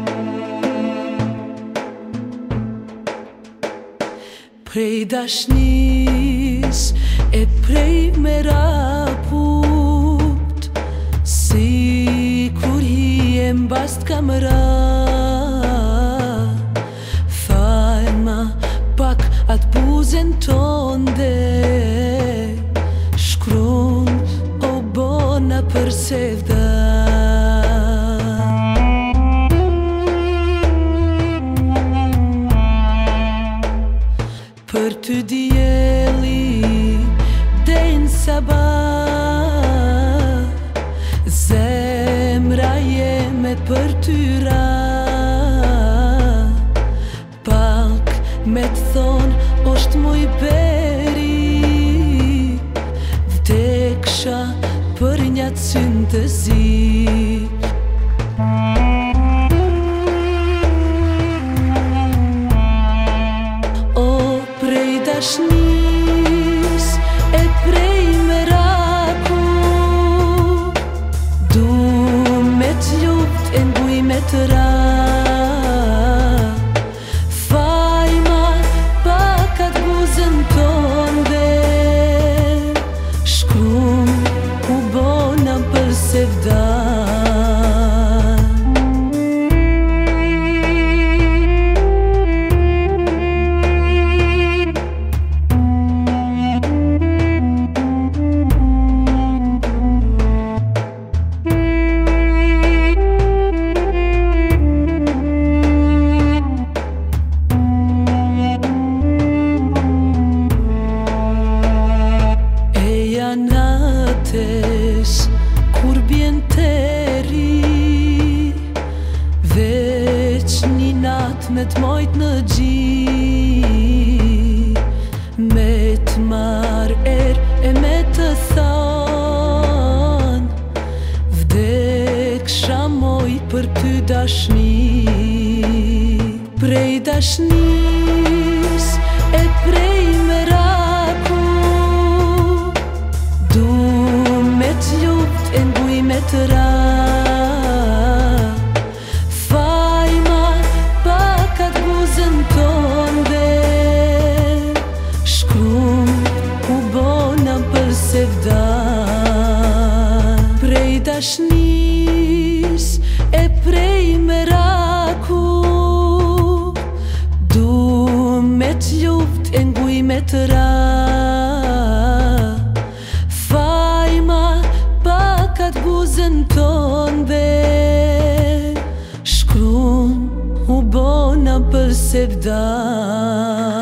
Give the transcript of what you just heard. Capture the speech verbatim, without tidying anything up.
Prej dashnis e prej meraput, si kur hi e mbast kamera, falma pak at buzen tonde, shkrunt o bona për sevda. Për ty dielli den sabah, zemra jeme për ty ra, pak me t'thon osht muj beri, vdeksha për një syntezi. Dashnis e prej meraku, du me t'luft e n'buj me t'ra, fajma pakat buzën tonde, shkrum u bona për sevda. Kur bjen teri, veç një nat me t'mojt në gji, me t'mar er e me të than, vdeksha moj për ty dashni. Prej dashnis e prej meraku, du me t'luft e n'buj me t'ra, fajma pakat buzën tonde, shkrum u bona për sevda. Prej dashnis e prej meraku, du me t'luft e n'buj me t'ra, buzën tonde, shkrum u bona për sevda.